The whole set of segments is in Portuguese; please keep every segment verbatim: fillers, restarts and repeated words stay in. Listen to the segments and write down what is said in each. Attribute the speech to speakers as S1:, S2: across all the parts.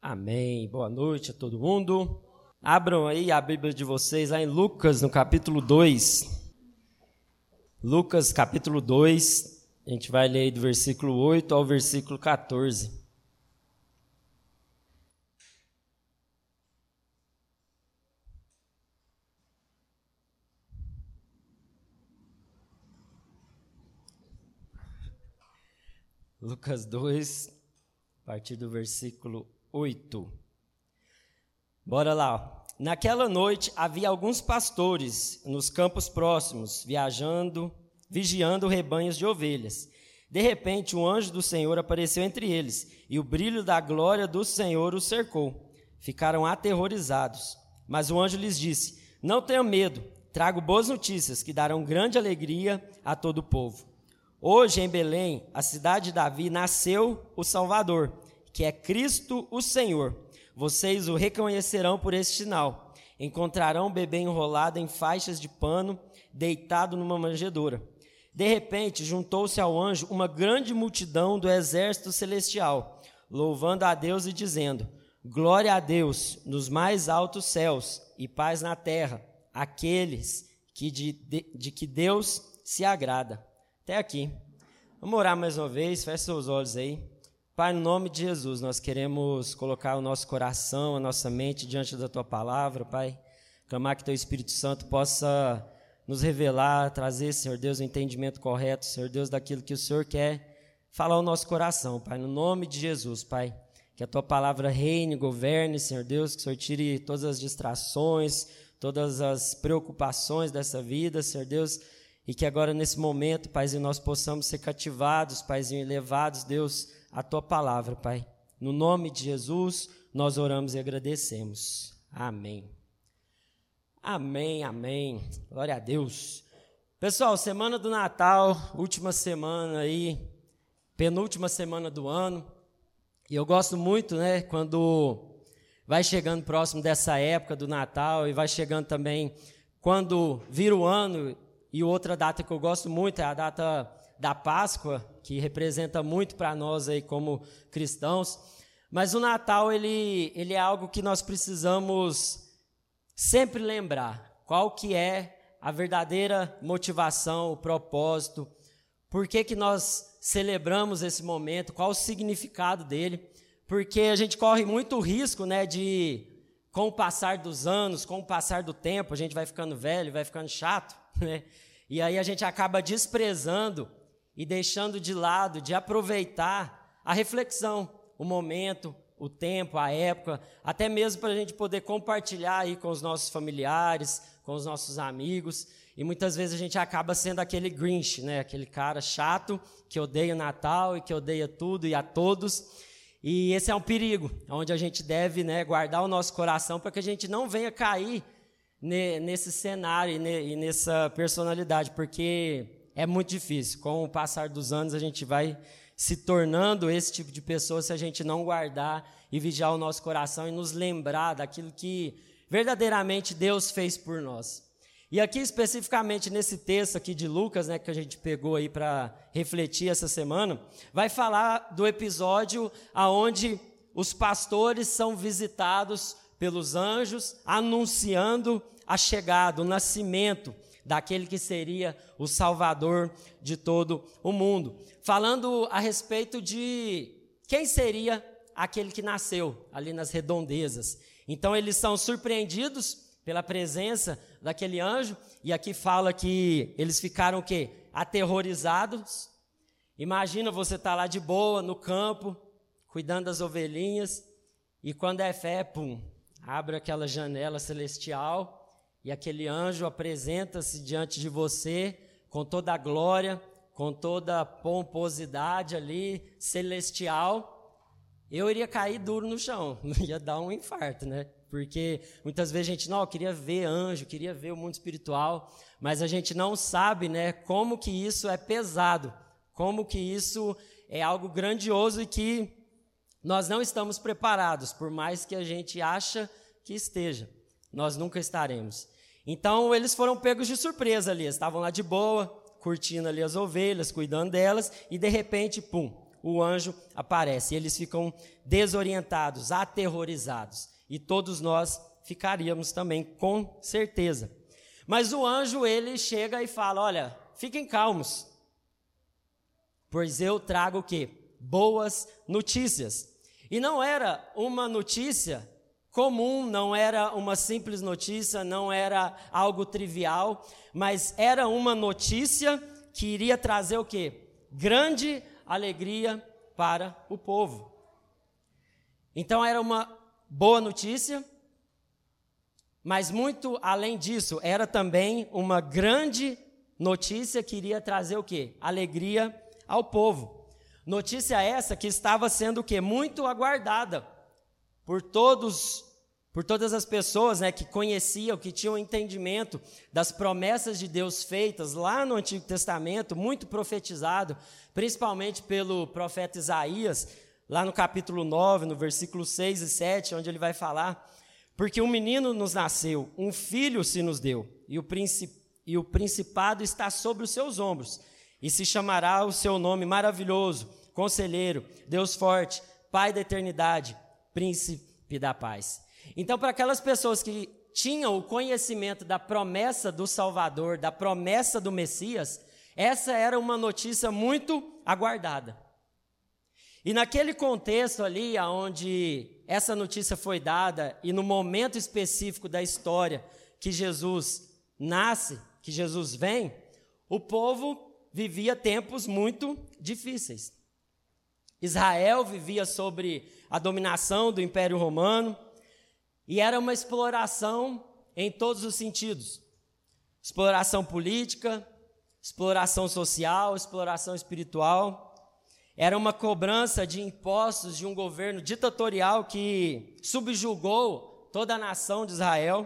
S1: Amém. Boa noite a todo mundo. Abram aí a Bíblia de vocês lá em Lucas, no capítulo dois. Lucas, capítulo dois. A gente vai ler aí do versículo oito ao versículo quatorze. Lucas dois, a partir do versículo oito. Bora lá. Naquela noite havia alguns pastores nos campos próximos, viajando, vigiando rebanhos de ovelhas. De repente, um anjo do Senhor apareceu entre eles, e o brilho da glória do Senhor os cercou. Ficaram aterrorizados. Mas o anjo lhes disse: não tenham medo, trago boas notícias que darão grande alegria a todo o povo. Hoje em Belém, a cidade de Davi, nasceu o Salvador, que é Cristo o Senhor. Vocês o reconhecerão por este sinal. Encontrarão um bebê enrolado em faixas de pano, deitado numa manjedoura. De repente, juntou-se ao anjo uma grande multidão do exército celestial, louvando a Deus e dizendo: glória a Deus nos mais altos céus e paz na terra, àqueles que de, de, de que Deus se agrada. Até aqui. Vamos orar mais uma vez, feche seus olhos aí. Pai, no nome de Jesus, nós queremos colocar o nosso coração, a nossa mente diante da Tua palavra, Pai. Clamar que Teu Espírito Santo possa nos revelar, trazer, Senhor Deus, o entendimento correto, Senhor Deus, daquilo que o Senhor quer falar ao nosso coração, Pai. No nome de Jesus, Pai, que a Tua palavra reine, governe, Senhor Deus, que o Senhor tire todas as distrações, todas as preocupações dessa vida, Senhor Deus, e que agora nesse momento, Paizinho, nós possamos ser cativados, Paizinho, e levados, Deus, a Tua palavra, Pai. No nome de Jesus, nós oramos e agradecemos. Amém. Amém, amém. Glória a Deus. Pessoal, semana do Natal, última semana aí, penúltima semana do ano. E eu gosto muito, né, quando vai chegando próximo dessa época do Natal e vai chegando também quando vira o ano. E outra data que eu gosto muito é a data da Páscoa, que representa muito para nós aí como cristãos. Mas o Natal, ele, ele é algo que nós precisamos sempre lembrar. Qual que é a verdadeira motivação, o propósito, por que que nós celebramos esse momento, qual o significado dele. Porque a gente corre muito risco, né, de, com o passar dos anos, com o passar do tempo, a gente vai ficando velho, vai ficando chato, né? E aí a gente acaba desprezando e deixando de lado, de aproveitar a reflexão, o momento, o tempo, a época, até mesmo para a gente poder compartilhar aí com os nossos familiares, com os nossos amigos. E muitas vezes a gente acaba sendo aquele Grinch, né? Aquele cara chato que odeia o Natal e que odeia tudo e a todos. E esse é um perigo, onde a gente deve, né, guardar o nosso coração para que a gente não venha cair nesse cenário e nessa personalidade, porque é muito difícil. Com o passar dos anos, a gente vai se tornando esse tipo de pessoa se a gente não guardar e vigiar o nosso coração e nos lembrar daquilo que verdadeiramente Deus fez por nós. E aqui, especificamente nesse texto aqui de Lucas, né, que a gente pegou aí para refletir essa semana, vai falar do episódio onde os pastores são visitados pelos anjos, anunciando a chegada, o nascimento daquele que seria o Salvador de todo o mundo. Falando a respeito de quem seria aquele que nasceu ali nas redondezas. Então, eles são surpreendidos pela presença daquele anjo, e aqui fala que eles ficaram o quê? Aterrorizados. Imagina você estar lá de boa, no campo, cuidando das ovelhinhas, e quando é fé, pum, abre aquela janela celestial e aquele anjo apresenta-se diante de você com toda a glória, com toda a pomposidade ali celestial. Eu iria cair duro no chão, ia dar um infarto, né? Porque muitas vezes a gente, não, eu queria ver anjo, queria ver o mundo espiritual, mas a gente não sabe, né, como que isso é pesado, como que isso é algo grandioso e que nós não estamos preparados, por mais que a gente acha que esteja, nós nunca estaremos. Então, eles foram pegos de surpresa ali, eles estavam lá de boa, curtindo ali as ovelhas, cuidando delas, e de repente, pum, o anjo aparece. E eles ficam desorientados, aterrorizados. E todos nós ficaríamos também, com certeza. Mas o anjo, ele chega e fala, olha, fiquem calmos, pois eu trago o quê? Boas notícias. E não era uma notícia comum, não era uma simples notícia, não era algo trivial, mas era uma notícia que iria trazer o quê? Grande alegria para o povo. Então era uma boa notícia, mas muito além disso, era também uma grande notícia que iria trazer o quê? Alegria ao povo. Notícia essa que estava sendo o quê? Muito aguardada por todos, por todas as pessoas, né, que conheciam, que tinham entendimento das promessas de Deus feitas lá no Antigo Testamento, muito profetizado, principalmente pelo profeta Isaías, lá no capítulo nove, no versículo seis e sete, onde ele vai falar, porque um menino nos nasceu, um filho se nos deu, e o, princip, e o principado está sobre os seus ombros, e se chamará o seu nome maravilhoso, Conselheiro, Deus forte, Pai da eternidade, Príncipe da paz. Então, para aquelas pessoas que tinham o conhecimento da promessa do Salvador, da promessa do Messias, essa era uma notícia muito aguardada. E naquele contexto ali, onde essa notícia foi dada, e no momento específico da história que Jesus nasce, que Jesus vem, o povo vivia tempos muito difíceis. Israel vivia sobre a dominação do Império Romano, e era uma exploração em todos os sentidos. Exploração política, exploração social, exploração espiritual. Era uma cobrança de impostos de um governo ditatorial que subjugou toda a nação de Israel.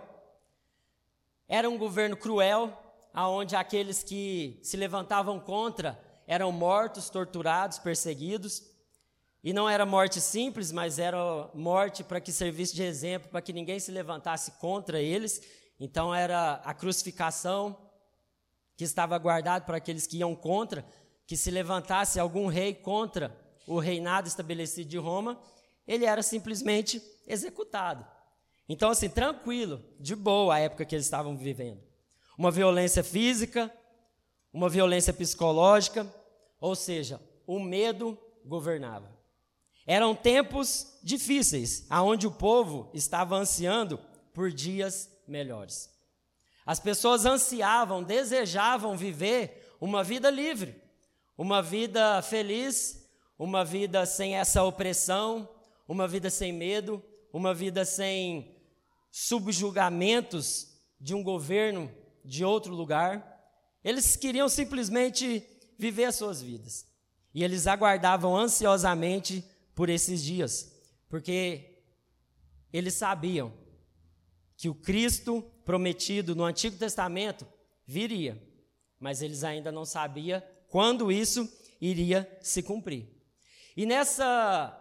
S1: Era um governo cruel, onde aqueles que se levantavam contra eram mortos, torturados, perseguidos. E não era morte simples, mas era morte para que servisse de exemplo, para que ninguém se levantasse contra eles. Então era a crucificação que estava guardada para aqueles que iam contra, que se levantasse algum rei contra o reinado estabelecido de Roma, ele era simplesmente executado. Então, assim, tranquilo, de boa a época que eles estavam vivendo. Uma violência física, uma violência psicológica, ou seja, o medo governava. Eram tempos difíceis, onde o povo estava ansiando por dias melhores. As pessoas ansiavam, desejavam viver uma vida livre, uma vida feliz, uma vida sem essa opressão, uma vida sem medo, uma vida sem subjugamentos de um governo de outro lugar. Eles queriam simplesmente viver as suas vidas. E eles aguardavam ansiosamente por esses dias, porque eles sabiam que o Cristo prometido no Antigo Testamento viria, mas eles ainda não sabiam quando isso iria se cumprir. E nessa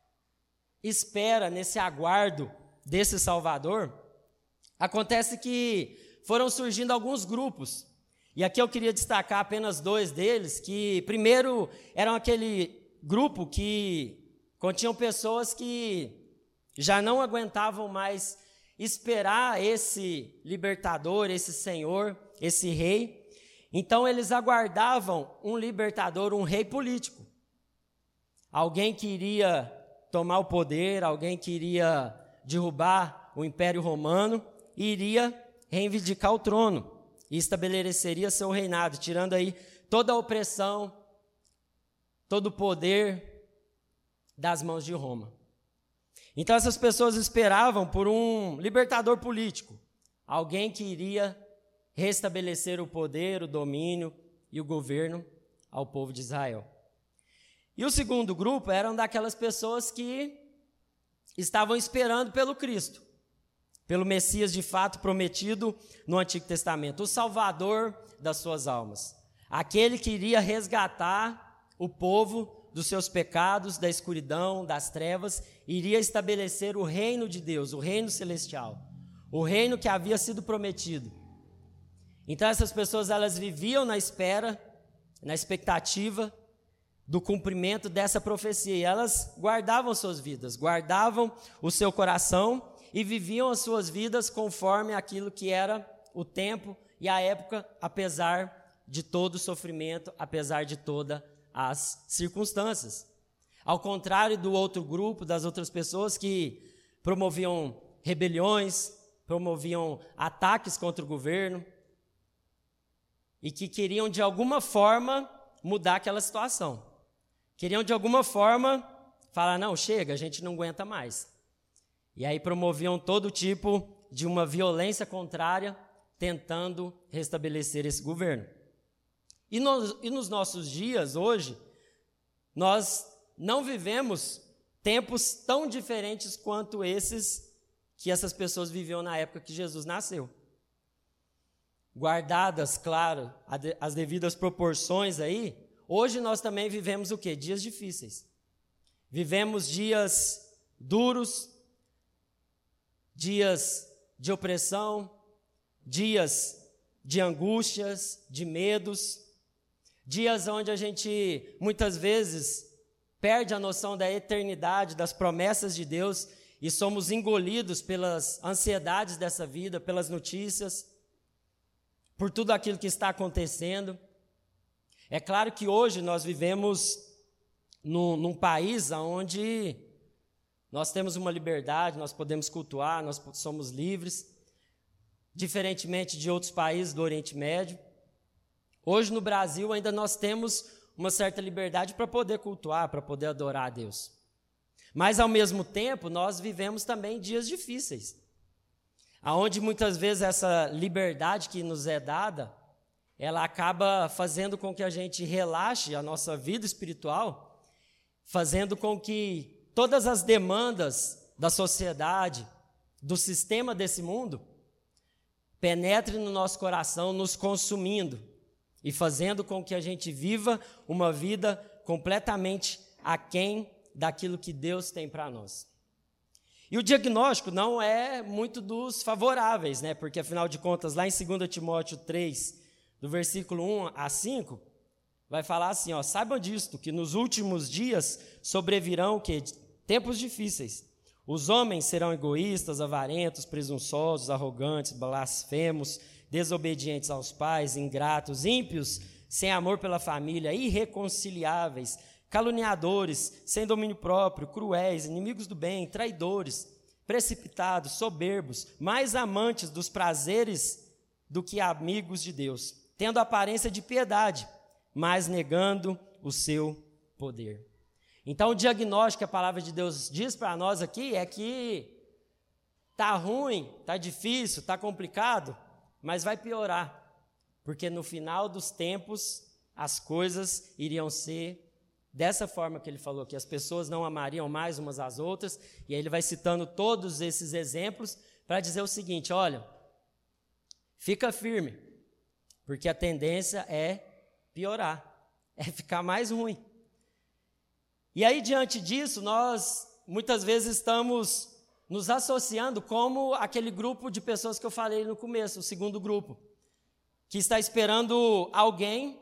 S1: espera, nesse aguardo desse Salvador, acontece que foram surgindo alguns grupos, e aqui eu queria destacar apenas dois deles, que primeiro eram aquele grupo que continham pessoas que já não aguentavam mais esperar esse libertador, esse senhor, esse rei. Então eles aguardavam um libertador, um rei político. Alguém que iria tomar o poder, alguém que iria derrubar o Império Romano e iria reivindicar o trono e estabeleceria seu reinado, tirando aí toda a opressão, todo o poder das mãos de Roma. Então essas pessoas esperavam por um libertador político, alguém que iria restabelecer o poder, o domínio e o governo ao povo de Israel. E o segundo grupo eram daquelas pessoas que estavam esperando pelo Cristo, pelo Messias de fato prometido no Antigo Testamento, o Salvador das suas almas, aquele que iria resgatar o povo dos seus pecados, da escuridão, das trevas, iria estabelecer o reino de Deus, o reino celestial, o reino que havia sido prometido. Então essas pessoas, elas viviam na espera, na expectativa do cumprimento dessa profecia. E elas guardavam suas vidas, guardavam o seu coração e viviam as suas vidas conforme aquilo que era o tempo e a época, apesar de todo o sofrimento, apesar de todas as circunstâncias. Ao contrário do outro grupo, das outras pessoas que promoviam rebeliões, promoviam ataques contra o governo e que queriam de alguma forma mudar aquela situação. Queriam de alguma forma falar, não, chega, a gente não aguenta mais. E aí promoviam todo tipo de uma violência contrária, tentando restabelecer esse governo. E nos, e nos nossos dias, hoje, nós não vivemos tempos tão diferentes quanto esses que essas pessoas viviam na época que Jesus nasceu. Guardadas, claro, as devidas proporções aí, hoje nós também vivemos o quê? Dias difíceis. Vivemos dias duros, dias de opressão, dias de angústias, de medos, dias onde a gente muitas vezes perde a noção da eternidade, das promessas de Deus e somos engolidos pelas ansiedades dessa vida, pelas notícias, por tudo aquilo que está acontecendo. É claro que hoje nós vivemos num, num país onde nós temos uma liberdade, nós podemos cultuar, nós somos livres, diferentemente de outros países do Oriente Médio. Hoje no Brasil ainda nós temos uma certa liberdade para poder cultuar, para poder adorar a Deus. Mas ao mesmo tempo nós vivemos também dias difíceis, aonde muitas vezes essa liberdade que nos é dada, ela acaba fazendo com que a gente relaxe a nossa vida espiritual, fazendo com que todas as demandas da sociedade, do sistema desse mundo, penetrem no nosso coração, nos consumindo e fazendo com que a gente viva uma vida completamente aquém daquilo que Deus tem para nós. E o diagnóstico não é muito dos favoráveis, né? Porque, afinal de contas, lá em dois Timóteo três, do versículo um a cinco, vai falar assim, ó, saibam disto, que nos últimos dias sobrevirão o quê? Tempos difíceis. Os homens serão egoístas, avarentos, presunçosos, arrogantes, blasfemos, desobedientes aos pais, ingratos, ímpios, sem amor pela família, irreconciliáveis, caluniadores, sem domínio próprio, cruéis, inimigos do bem, traidores, precipitados, soberbos, mais amantes dos prazeres do que amigos de Deus, tendo aparência de piedade, mas negando o seu poder. Então, o diagnóstico que a palavra de Deus diz para nós aqui é que está ruim, está difícil, está complicado, mas vai piorar, porque no final dos tempos as coisas iriam ser dessa forma que ele falou, que as pessoas não amariam mais umas às outras, e aí ele vai citando todos esses exemplos para dizer o seguinte, olha, fica firme, porque a tendência é piorar, é ficar mais ruim. E aí, diante disso, nós muitas vezes estamos nos associando como aquele grupo de pessoas que eu falei no começo, o segundo grupo, que está esperando alguém,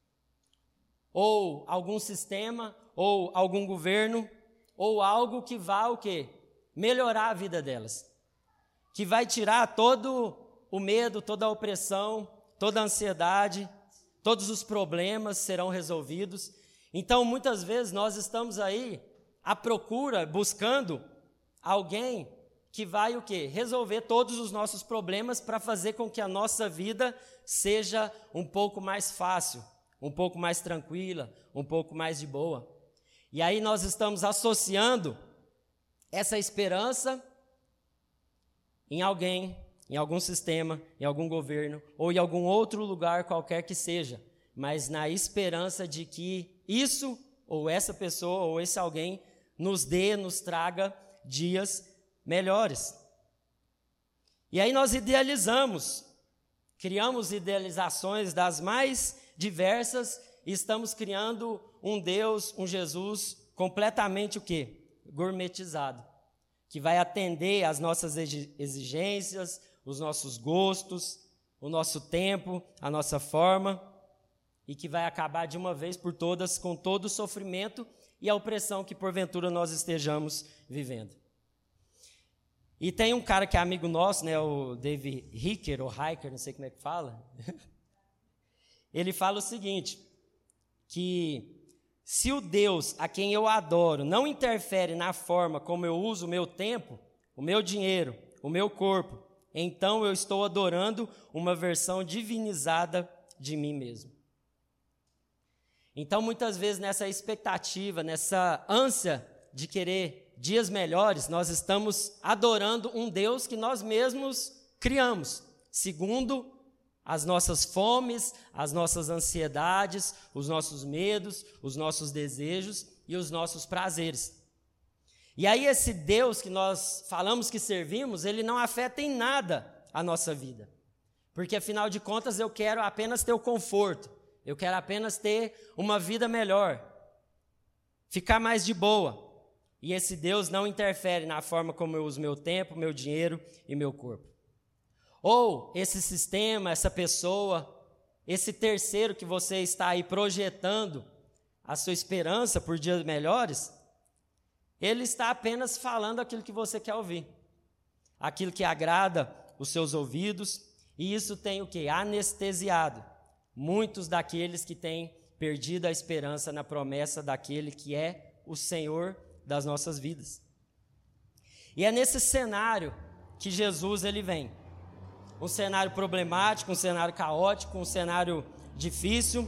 S1: ou algum sistema, ou algum governo, ou algo que vá o quê? Melhorar a vida delas, que vai tirar todo o medo, toda a opressão, toda a ansiedade, todos os problemas serão resolvidos. Então, muitas vezes, nós estamos aí à procura, buscando alguém que vai o quê? Resolver todos os nossos problemas para fazer com que a nossa vida seja um pouco mais fácil, um pouco mais tranquila, um pouco mais de boa. E aí nós estamos associando essa esperança em alguém, em algum sistema, em algum governo, ou em algum outro lugar qualquer que seja, mas na esperança de que isso, ou essa pessoa, ou esse alguém, nos dê, nos traga dias melhores. E aí nós idealizamos, criamos idealizações das mais diversas e estamos criando um Deus, um Jesus completamente o quê? Gourmetizado, que vai atender às nossas exigências, os nossos gostos, o nosso tempo, a nossa forma. e que vai acabar de uma vez por todas com todo o sofrimento e a opressão que porventura nós estejamos vivendo. E tem um cara que é amigo nosso, né, o David Hicker, ou Hiker, não sei como é que fala. Ele fala o seguinte, que se o Deus a quem eu adoro não interfere na forma como eu uso o meu tempo, o meu dinheiro, o meu corpo, então eu estou adorando uma versão divinizada de mim mesmo. Então, muitas vezes, nessa expectativa, nessa ânsia de querer dias melhores, nós estamos adorando um Deus que nós mesmos criamos, segundo as nossas fomes, as nossas ansiedades, os nossos medos, os nossos desejos e os nossos prazeres. E aí esse Deus que nós falamos que servimos, ele não afeta em nada a nossa vida. Porque, afinal de contas, eu quero apenas ter o conforto, eu quero apenas ter uma vida melhor, ficar mais de boa. E esse Deus não interfere na forma como eu uso meu tempo, meu dinheiro e meu corpo. Ou esse sistema, essa pessoa, esse terceiro que você está aí projetando a sua esperança por dias melhores, ele está apenas falando aquilo que você quer ouvir, aquilo que agrada os seus ouvidos, e isso tem o quê? Anestesiado muitos daqueles que têm perdido a esperança na promessa daquele que é o Senhor das nossas vidas. E é nesse cenário que Jesus ele vem. Um cenário problemático, um cenário caótico, um cenário difícil.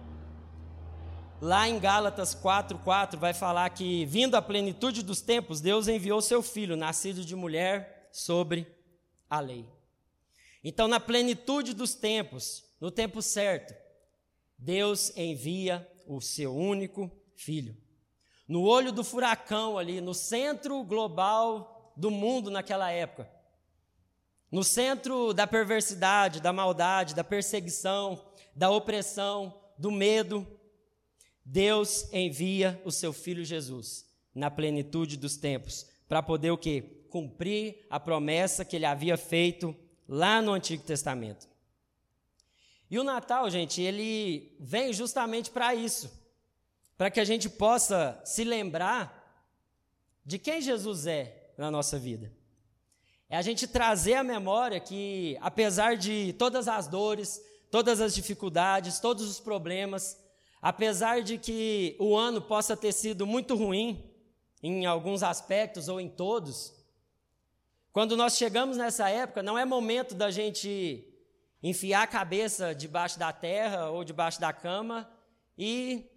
S1: Lá em Gálatas quatro, quatro vai falar que, vindo à plenitude dos tempos, Deus enviou seu Filho, nascido de mulher, sobre a lei. Então, na plenitude dos tempos, no tempo certo, Deus envia o seu único Filho. No olho do furacão ali, no centro global do mundo naquela época, no centro da perversidade, da maldade, da perseguição, da opressão, do medo, Deus envia o seu Filho Jesus na plenitude dos tempos para poder o quê? Cumprir a promessa que ele havia feito lá no Antigo Testamento. E o Natal, gente, ele vem justamente para isso, para que a gente possa se lembrar de quem Jesus é na nossa vida. É a gente trazer à memória que, apesar de todas as dores, todas as dificuldades, todos os problemas, apesar de que o ano possa ter sido muito ruim, em alguns aspectos ou em todos, quando nós chegamos nessa época, não é momento da gente enfiar a cabeça debaixo da terra ou debaixo da cama e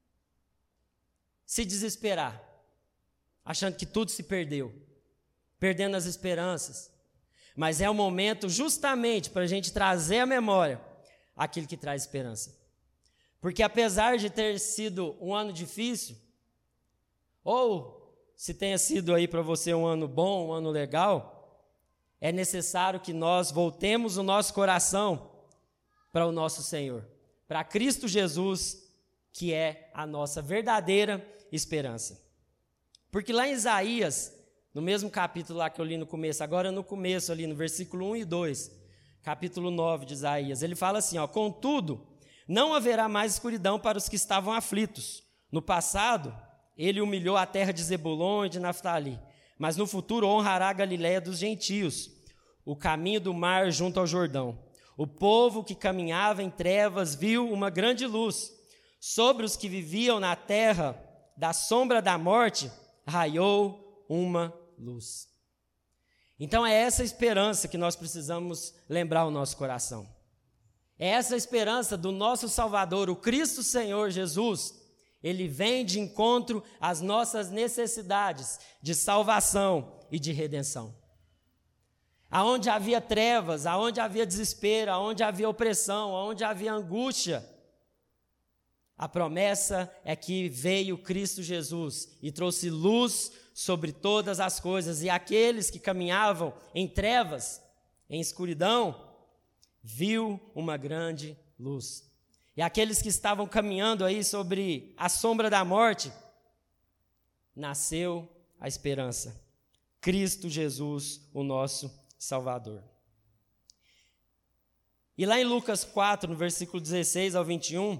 S1: se desesperar, achando que tudo se perdeu, perdendo as esperanças. Mas é o momento justamente para a gente trazer à memória aquilo que traz esperança. Porque apesar de ter sido um ano difícil, ou se tenha sido aí para você um ano bom, um ano legal, é necessário que nós voltemos o nosso coração para o nosso Senhor, para Cristo Jesus, que é a nossa verdadeira esperança. Porque lá em Isaías, no mesmo capítulo lá que eu li no começo, agora no começo ali no versículo um e dois, capítulo nove de Isaías, ele fala assim, ó, contudo, não haverá mais escuridão para os que estavam aflitos. No passado, ele humilhou a terra de Zebulon e de Naftali, mas no futuro honrará a Galiléia dos gentios, o caminho do mar junto ao Jordão. O povo que caminhava em trevas viu uma grande luz. Sobre os que viviam na terra da sombra da morte, raiou uma luz. Então é essa esperança que nós precisamos lembrar o nosso coração. É essa esperança do nosso Salvador, o Cristo Senhor Jesus. Ele vem de encontro às nossas necessidades de salvação e de redenção. Aonde havia trevas, aonde havia desespero, aonde havia opressão, aonde havia angústia, a promessa é que veio Cristo Jesus e trouxe luz sobre todas as coisas, e aqueles que caminhavam em trevas, em escuridão, viu uma grande luz. E aqueles que estavam caminhando aí sobre a sombra da morte, nasceu a esperança. Cristo Jesus, o nosso Salvador. E lá em Lucas quatro, no versículo dezesseis ao vinte e um,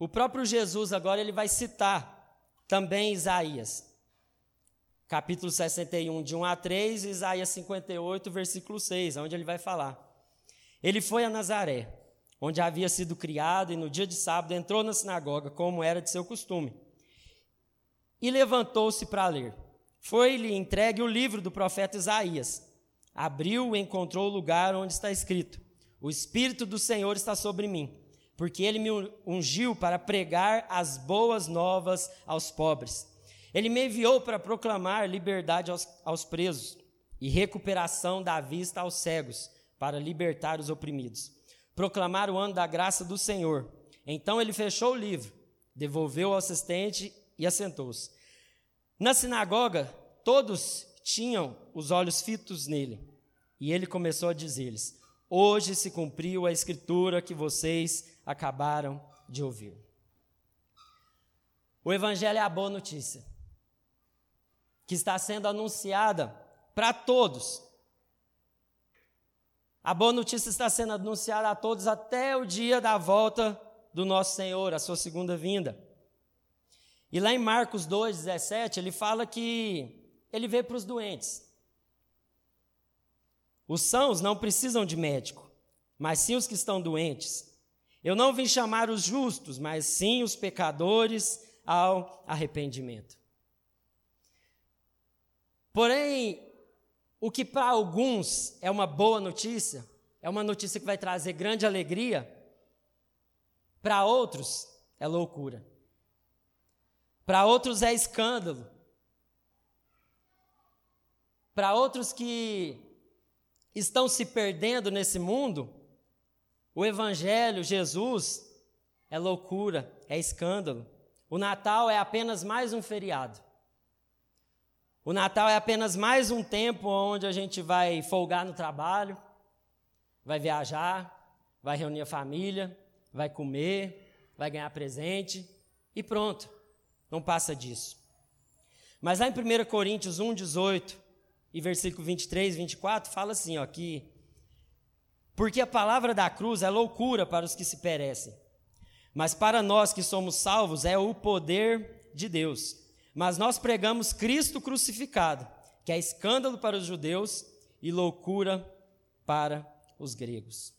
S1: o próprio Jesus agora ele vai citar também Isaías. Capítulo sessenta e um, de um a três, e Isaías cinquenta e oito, versículo seis, onde ele vai falar. Ele foi a Nazaré, onde havia sido criado, e no dia de sábado entrou na sinagoga, como era de seu costume. E levantou-se para ler. Foi-lhe entregue o livro do profeta Isaías. Abriu e encontrou o lugar onde está escrito: o Espírito do Senhor está sobre mim, porque ele me ungiu para pregar as boas novas aos pobres. Ele me enviou para proclamar liberdade aos, aos presos e recuperação da vista aos cegos, para libertar os oprimidos. Proclamar o ano da graça do Senhor. Então ele fechou o livro, devolveu ao assistente e assentou-se. Na sinagoga, todos tinham os olhos fitos nele. E ele começou a dizer-lhes: hoje se cumpriu a escritura que vocês acabaram de ouvir. O evangelho é a boa notícia, que está sendo anunciada para todos. A boa notícia está sendo anunciada a todos até o dia da volta do nosso Senhor, a sua segunda vinda. E lá em Marcos dois, dezessete, ele fala que ele veio para os doentes. Os sãos não precisam de médico, mas sim os que estão doentes. Eu não vim chamar os justos, mas sim os pecadores ao arrependimento. Porém, o que para alguns é uma boa notícia, é uma notícia que vai trazer grande alegria, para outros é loucura. Para outros é escândalo. Para outros que estão se perdendo nesse mundo, o Evangelho, Jesus, é loucura, é escândalo. O Natal é apenas mais um feriado. O Natal é apenas mais um tempo onde a gente vai folgar no trabalho, vai viajar, vai reunir a família, vai comer, vai ganhar presente e pronto, não passa disso. Mas lá em primeira Coríntios um, dezoito e versículo vinte e três, vinte e quatro, fala assim, ó, que porque a palavra da cruz é loucura para os que se perecem, mas para nós que somos salvos é o poder de Deus. Mas nós pregamos Cristo crucificado, que é escândalo para os judeus e loucura para os gregos.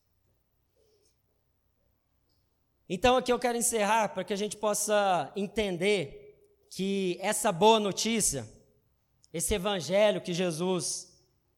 S1: Então aqui eu quero encerrar para que a gente possa entender que essa boa notícia, esse evangelho que Jesus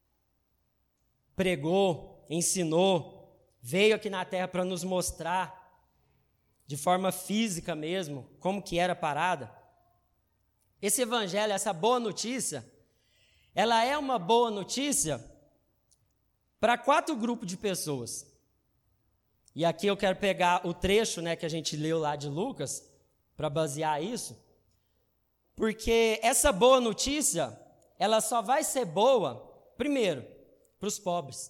S1: pregou, ensinou, veio aqui na terra para nos mostrar de forma física mesmo como que era a parada. Esse evangelho, essa boa notícia, ela é uma boa notícia para quatro grupos de pessoas. E aqui eu quero pegar o trecho, né, que a gente leu lá de Lucas, para basear isso, porque essa boa notícia, ela só vai ser boa, primeiro, para os pobres.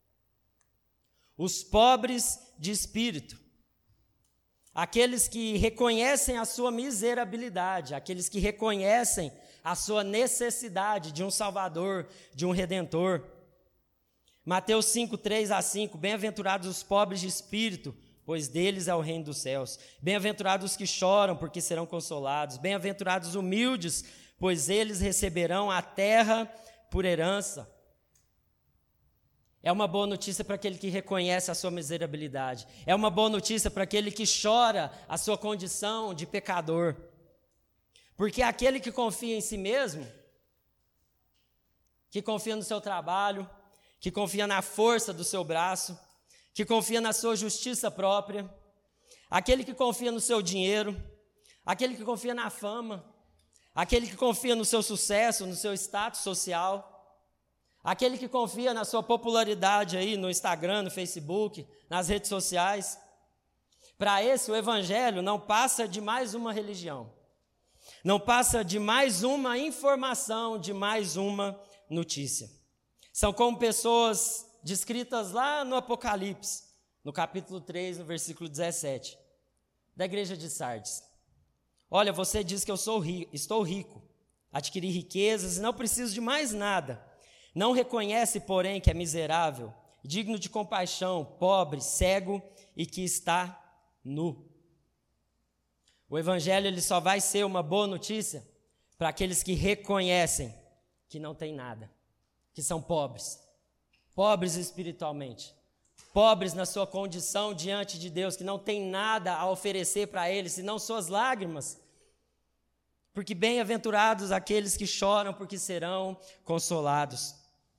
S1: Os pobres de espírito. Aqueles que reconhecem a sua miserabilidade, aqueles que reconhecem a sua necessidade de um Salvador, de um Redentor. Mateus cinco, três a cinco, bem-aventurados os pobres de espírito, pois deles é o reino dos céus. Bem-aventurados os que choram, porque serão consolados. Bem-aventurados os humildes, pois eles receberão a terra por herança. É uma boa notícia para aquele que reconhece a sua miserabilidade. É uma boa notícia para aquele que chora a sua condição de pecador. Porque aquele que confia em si mesmo, que confia no seu trabalho, que confia na força do seu braço, que confia na sua justiça própria, aquele que confia no seu dinheiro, aquele que confia na fama, aquele que confia no seu sucesso, no seu status social, aquele que confia na sua popularidade aí no Instagram, no Facebook, nas redes sociais. Para esse, o evangelho não passa de mais uma religião. Não passa de mais uma informação, de mais uma notícia. São como pessoas descritas lá no Apocalipse, no capítulo três, no versículo dezessete, da igreja de Sardes. Olha, você diz que eu sou rico, estou rico, adquiri riquezas e não preciso de mais nada. Não reconhece, porém, que é miserável, digno de compaixão, pobre, cego e que está nu. O evangelho ele só vai ser uma boa notícia para aqueles que reconhecem que não tem nada, que são pobres, pobres espiritualmente, pobres na sua condição diante de Deus, que não tem nada a oferecer para eles, senão suas lágrimas. Porque bem-aventurados aqueles que choram, porque serão consolados.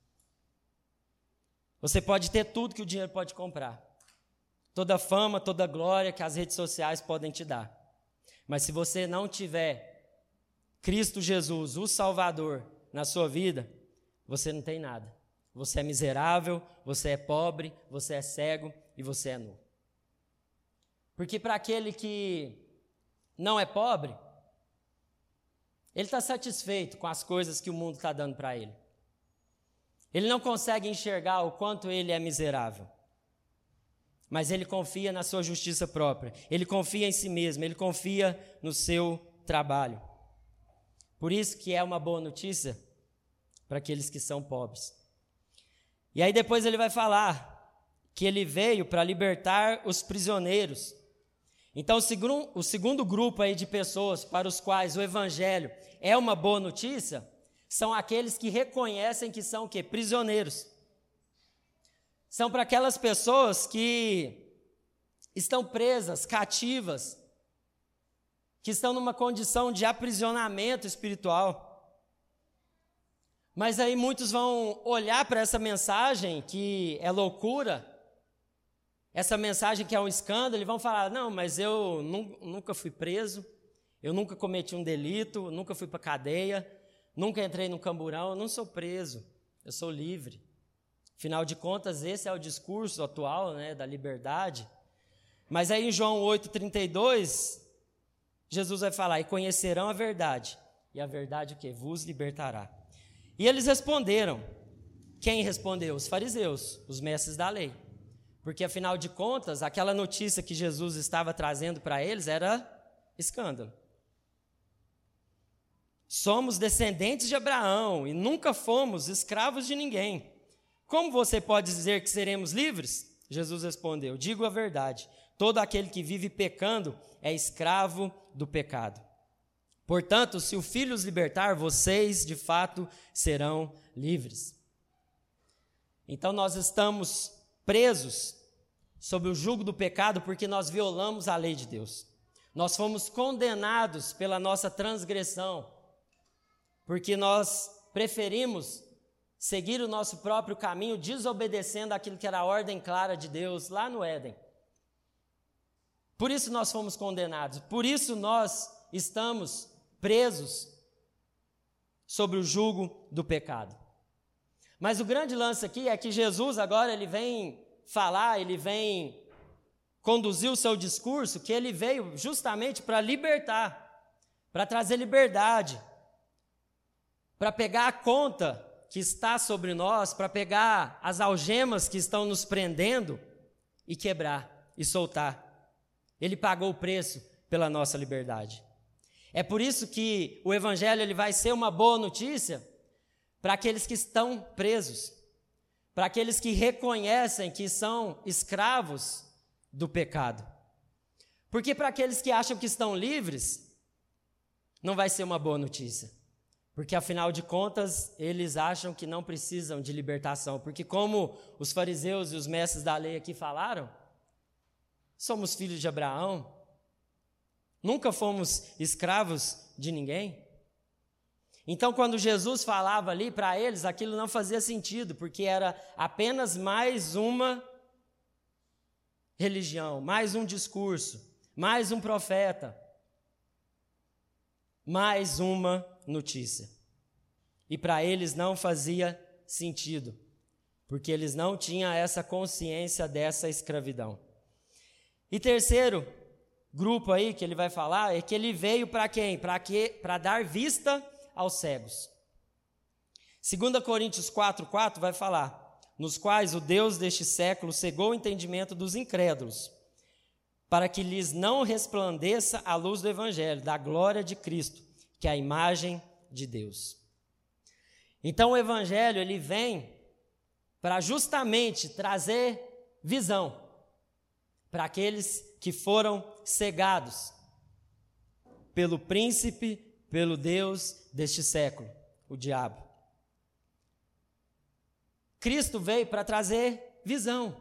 S1: Você pode ter tudo que o dinheiro pode comprar, toda a fama, toda a glória que as redes sociais podem te dar. Mas se você não tiver Cristo Jesus, o Salvador, na sua vida, você não tem nada. Você é miserável, você é pobre, você é cego e você é nu. Porque para aquele que não é pobre, ele está satisfeito com as coisas que o mundo está dando para ele. Ele não consegue enxergar o quanto ele é miserável. Mas ele confia na sua justiça própria. Ele confia em si mesmo, ele confia no seu trabalho. Por isso que é uma boa notícia para aqueles que são pobres. E aí depois ele vai falar que ele veio para libertar os prisioneiros. Então o segundo, o segundo grupo aí de pessoas para os quais o evangelho é uma boa notícia são aqueles que reconhecem que são o quê? Prisioneiros. São para aquelas pessoas que estão presas, cativas, que estão numa condição de aprisionamento espiritual. Mas aí muitos vão olhar para essa mensagem que é loucura, essa mensagem que é um escândalo, e vão falar, não, mas eu nunca fui preso, eu nunca cometi um delito, nunca fui para a cadeia, nunca entrei no camburão, eu não sou preso, eu sou livre. Afinal de contas, esse é o discurso atual, né, da liberdade. Mas aí em João oito, trinta e dois... Jesus vai falar, e conhecerão a verdade, e a verdade o quê? Vos libertará. E eles responderam. Quem respondeu? Os fariseus, os mestres da lei. Porque, afinal de contas, aquela notícia que Jesus estava trazendo para eles era escândalo. Somos descendentes de Abraão e nunca fomos escravos de ninguém. Como você pode dizer que seremos livres? Jesus respondeu, digo a verdade. Todo aquele que vive pecando é escravo do pecado. Portanto, se o Filho os libertar, vocês, de fato, serão livres. Então, nós estamos presos sob o jugo do pecado porque nós violamos a lei de Deus. Nós fomos condenados pela nossa transgressão, porque nós preferimos seguir o nosso próprio caminho, desobedecendo aquilo que era a ordem clara de Deus lá no Éden. Por isso nós fomos condenados, por isso nós estamos presos sobre o jugo do pecado. Mas o grande lance aqui é que Jesus agora ele vem falar, ele vem conduzir o seu discurso, que ele veio justamente para libertar, para trazer liberdade, para pegar a conta que está sobre nós, para pegar as algemas que estão nos prendendo e quebrar e soltar. Ele pagou o preço pela nossa liberdade. É por isso que o evangelho ele vai ser uma boa notícia para aqueles que estão presos, para aqueles que reconhecem que são escravos do pecado. Porque para aqueles que acham que estão livres, não vai ser uma boa notícia. Porque, afinal de contas, eles acham que não precisam de libertação. Porque, como os fariseus e os mestres da lei aqui falaram, somos filhos de Abraão, nunca fomos escravos de ninguém. Então, quando Jesus falava ali para eles, aquilo não fazia sentido, porque era apenas mais uma religião, mais um discurso, mais um profeta, mais uma notícia. E para eles não fazia sentido, porque eles não tinham essa consciência dessa escravidão. E terceiro grupo aí que ele vai falar é que ele veio para quem? Para quê? Para dar vista aos cegos. Segunda Coríntios quatro, quatro vai falar, nos quais o Deus deste século cegou o entendimento dos incrédulos, para que lhes não resplandeça a luz do evangelho, da glória de Cristo, que é a imagem de Deus. Então o evangelho ele vem para justamente trazer visão para aqueles que foram cegados, pelo príncipe, pelo Deus deste século, o diabo. Cristo veio para trazer visão.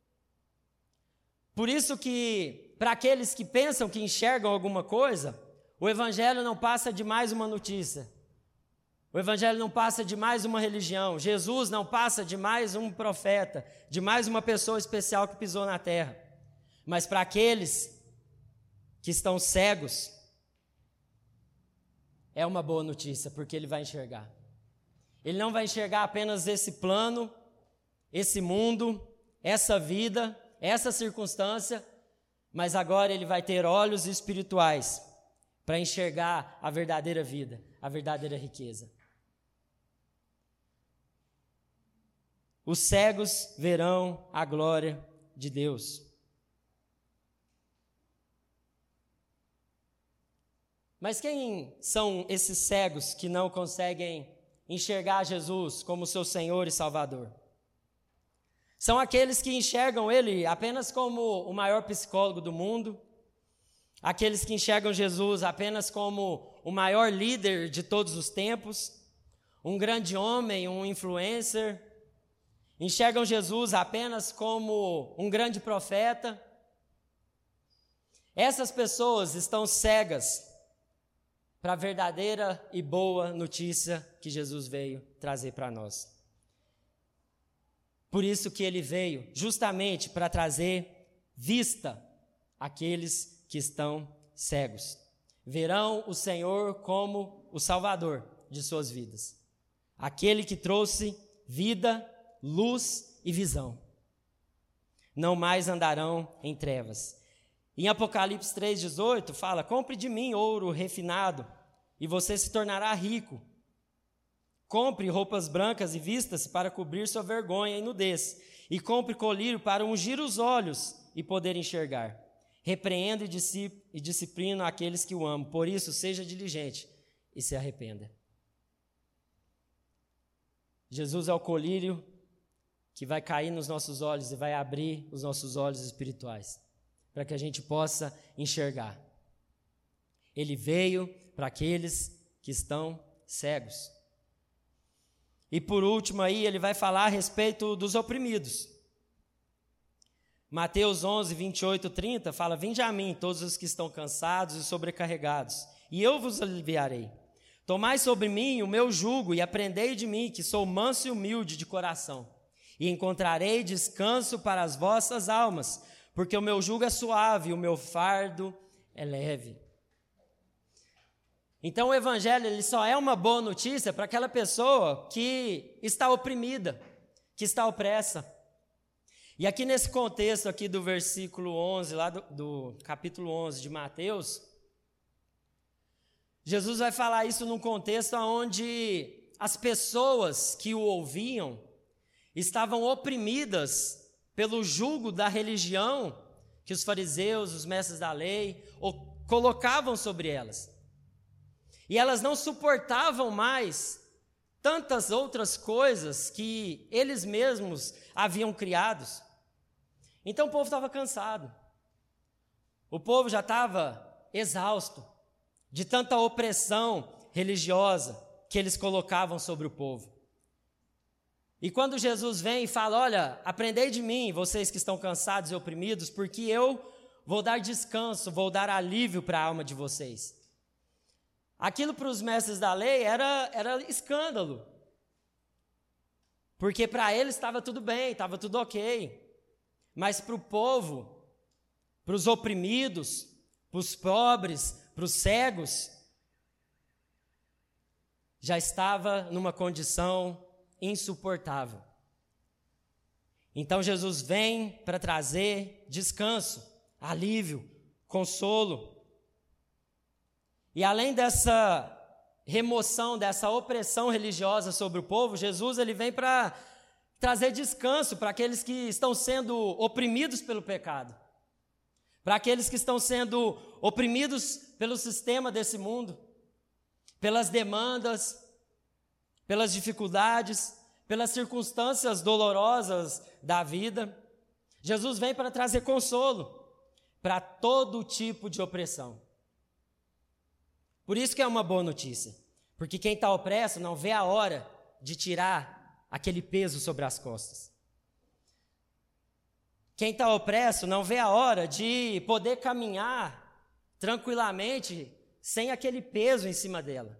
S1: Por isso que, para aqueles que pensam que enxergam alguma coisa, o evangelho não passa de mais uma notícia. O evangelho não passa de mais uma religião. Jesus não passa de mais um profeta, de mais uma pessoa especial que pisou na terra. Mas para aqueles que estão cegos, é uma boa notícia, porque ele vai enxergar. Ele não vai enxergar apenas esse plano, esse mundo, essa vida, essa circunstância, mas agora ele vai ter olhos espirituais para enxergar a verdadeira vida, a verdadeira riqueza. Os cegos verão a glória de Deus. Mas quem são esses cegos que não conseguem enxergar Jesus como seu Senhor e Salvador? São aqueles que enxergam Ele apenas como o maior psicólogo do mundo, aqueles que enxergam Jesus apenas como o maior líder de todos os tempos, um grande homem, um influencer, enxergam Jesus apenas como um grande profeta. Essas pessoas estão cegas para a verdadeira e boa notícia que Jesus veio trazer para nós. Por isso que ele veio justamente para trazer vista àqueles que estão cegos. Verão o Senhor como o Salvador de suas vidas. Aquele que trouxe vida, luz e visão. Não mais andarão em trevas. Em Apocalipse três, dezoito, fala: compre de mim ouro refinado, e você se tornará rico. Compre roupas brancas e vista-se para cobrir sua vergonha e nudez. E compre colírio para ungir os olhos e poder enxergar. Repreenda e disciplina aqueles que o amam. Por isso, seja diligente e se arrependa. Jesus é o colírio que vai cair nos nossos olhos e vai abrir os nossos olhos espirituais, para que a gente possa enxergar. Ele veio para aqueles que estão cegos. E por último aí, ele vai falar a respeito dos oprimidos. Mateus onze, vinte e oito, trinta fala: vinde a mim todos os que estão cansados e sobrecarregados, e eu vos aliviarei. Tomai sobre mim o meu jugo e aprendei de mim, que sou manso e humilde de coração, e encontrarei descanso para as vossas almas, porque o meu jugo é suave e o meu fardo é leve. Então o evangelho ele só é uma boa notícia para aquela pessoa que está oprimida, que está opressa. E aqui nesse contexto aqui do versículo onze, lá do, do capítulo onze de Mateus, Jesus vai falar isso num contexto onde as pessoas que o ouviam estavam oprimidas pelo jugo da religião que os fariseus, os mestres da lei, colocavam sobre elas. E elas não suportavam mais tantas outras coisas que eles mesmos haviam criado. Então o povo estava cansado. O povo já estava exausto de tanta opressão religiosa que eles colocavam sobre o povo. E quando Jesus vem e fala: olha, aprendei de mim, vocês que estão cansados e oprimidos, porque eu vou dar descanso, vou dar alívio para a alma de vocês. Aquilo para os mestres da lei era, era escândalo, porque para eles estava tudo bem, estava tudo ok, mas para o povo, para os oprimidos, para os pobres, para os cegos, já estava numa condição insuportável. Então Jesus vem para trazer descanso, alívio, consolo. E além dessa remoção, dessa opressão religiosa sobre o povo, Jesus ele vem para trazer descanso para aqueles que estão sendo oprimidos pelo pecado, para aqueles que estão sendo oprimidos pelo sistema desse mundo, pelas demandas, pelas dificuldades, pelas circunstâncias dolorosas da vida. Jesus vem para trazer consolo para todo tipo de opressão. Por isso que é uma boa notícia, porque quem está opresso não vê a hora de tirar aquele peso sobre as costas. Quem está opresso não vê a hora de poder caminhar tranquilamente sem aquele peso em cima dela.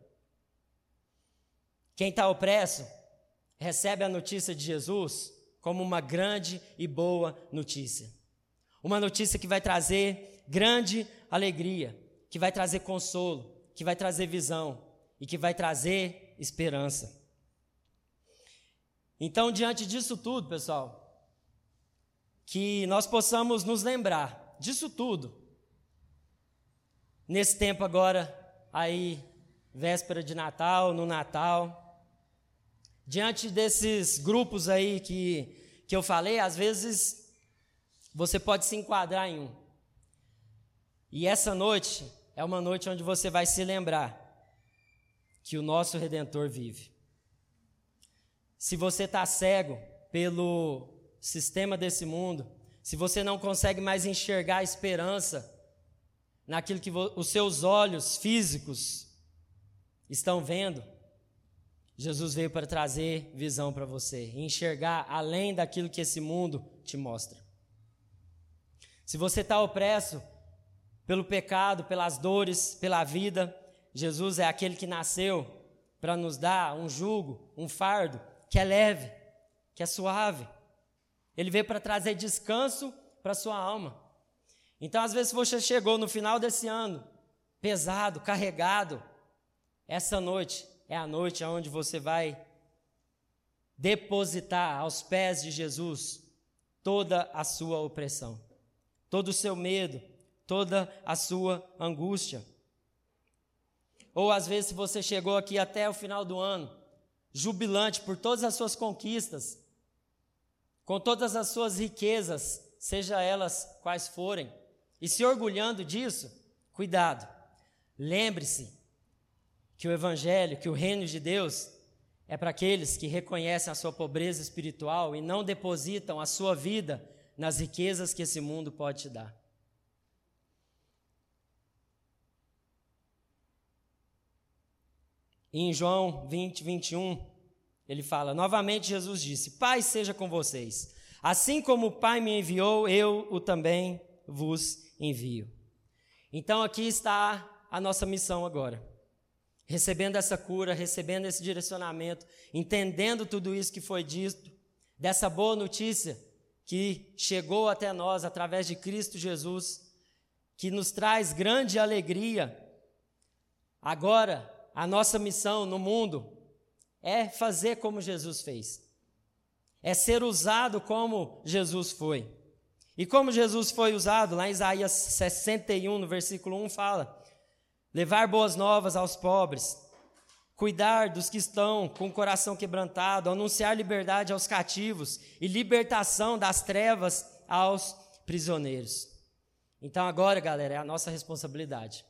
S1: Quem está opresso recebe a notícia de Jesus como uma grande e boa notícia. Uma notícia que vai trazer grande alegria, que vai trazer consolo, que vai trazer visão e que vai trazer esperança. Então, diante disso tudo, pessoal, que nós possamos nos lembrar disso tudo, nesse tempo agora, aí, véspera de Natal, no Natal, diante desses grupos aí que, que eu falei, às vezes você pode se enquadrar em um. E essa noite é uma noite onde você vai se lembrar que o nosso Redentor vive. Se você está cego pelo sistema desse mundo, se você não consegue mais enxergar a esperança naquilo que os seus olhos físicos estão vendo, Jesus veio para trazer visão para você, enxergar além daquilo que esse mundo te mostra. Se você está opresso pelo pecado, pelas dores, pela vida, Jesus é aquele que nasceu para nos dar um jugo, um fardo que é leve, que é suave. Ele veio para trazer descanso para a sua alma. Então, às vezes, você chegou no final desse ano, pesado, carregado, essa noite é a noite onde você vai depositar aos pés de Jesus toda a sua opressão, todo o seu medo, toda a sua angústia. Ou às vezes se você chegou aqui até o final do ano, jubilante por todas as suas conquistas, com todas as suas riquezas, seja elas quais forem, e se orgulhando disso, cuidado, lembre-se que o Evangelho, que o reino de Deus é para aqueles que reconhecem a sua pobreza espiritual e não depositam a sua vida nas riquezas que esse mundo pode te dar. E em João vinte, vinte e um, ele fala, novamente Jesus disse, Pai seja com vocês, assim como o Pai me enviou, eu o também vos envio. Então aqui está a nossa missão agora, recebendo essa cura, recebendo esse direcionamento, entendendo tudo isso que foi dito, dessa boa notícia que chegou até nós através de Cristo Jesus, que nos traz grande alegria. Agora, a nossa missão no mundo é fazer como Jesus fez, é ser usado como Jesus foi. E como Jesus foi usado, lá em Isaías sessenta e um, no versículo um, fala, levar boas novas aos pobres, cuidar dos que estão com o coração quebrantado, anunciar liberdade aos cativos e libertação das trevas aos prisioneiros. Então agora, galera, é a nossa responsabilidade.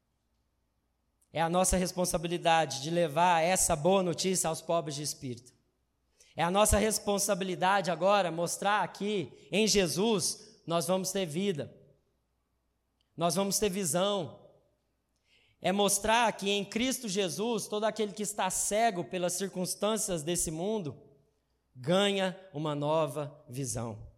S1: É a nossa responsabilidade de levar essa boa notícia aos pobres de espírito. É a nossa responsabilidade agora mostrar que em Jesus nós vamos ter vida, nós vamos ter visão. É mostrar que em Cristo Jesus, todo aquele que está cego pelas circunstâncias desse mundo, ganha uma nova visão.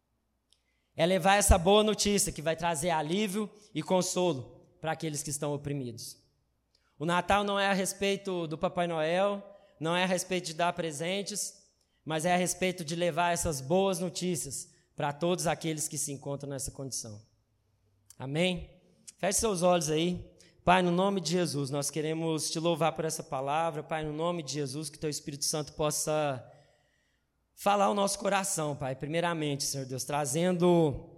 S1: É levar essa boa notícia que vai trazer alívio e consolo para aqueles que estão oprimidos. O Natal não é a respeito do Papai Noel, não é a respeito de dar presentes, mas é a respeito de levar essas boas notícias para todos aqueles que se encontram nessa condição. Amém? Feche seus olhos aí. Pai, no nome de Jesus, nós queremos te louvar por essa palavra. Pai, no nome de Jesus, que teu Espírito Santo possa falar ao nosso coração, Pai. Primeiramente, Senhor Deus, trazendo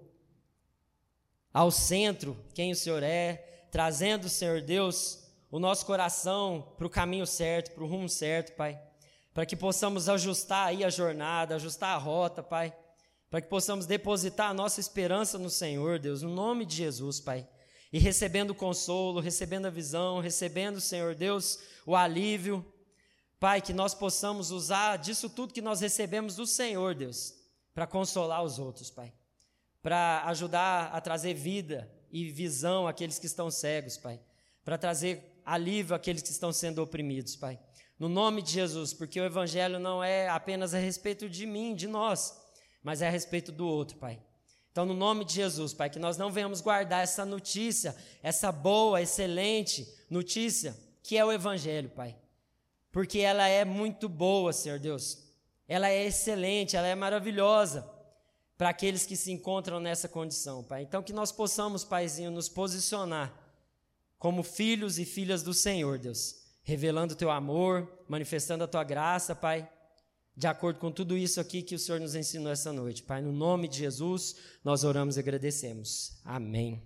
S1: ao centro quem o Senhor é, trazendo, Senhor Deus, o nosso coração para o caminho certo, para o rumo certo, Pai, para que possamos ajustar aí a jornada, ajustar a rota, Pai, para que possamos depositar a nossa esperança no Senhor, Deus, no nome de Jesus, Pai, e recebendo o consolo, recebendo a visão, recebendo, Senhor Deus, o alívio, Pai, que nós possamos usar disso tudo que nós recebemos do Senhor, Deus, para consolar os outros, Pai, para ajudar a trazer vida e visão àqueles que estão cegos, Pai, para trazer alívio àqueles que estão sendo oprimidos, Pai. No nome de Jesus, porque o Evangelho não é apenas a respeito de mim, de nós, mas é a respeito do outro, Pai. Então, no nome de Jesus, Pai, que nós não venhamos guardar essa notícia, essa boa, excelente notícia, que é o Evangelho, Pai. Porque ela é muito boa, Senhor Deus. Ela é excelente, ela é maravilhosa para aqueles que se encontram nessa condição, Pai. Então, que nós possamos, Paizinho, nos posicionar como filhos e filhas do Senhor, Deus. Revelando o Teu amor, manifestando a Tua graça, Pai. De acordo com tudo isso aqui que o Senhor nos ensinou essa noite. Pai, no nome de Jesus, nós oramos e agradecemos. Amém.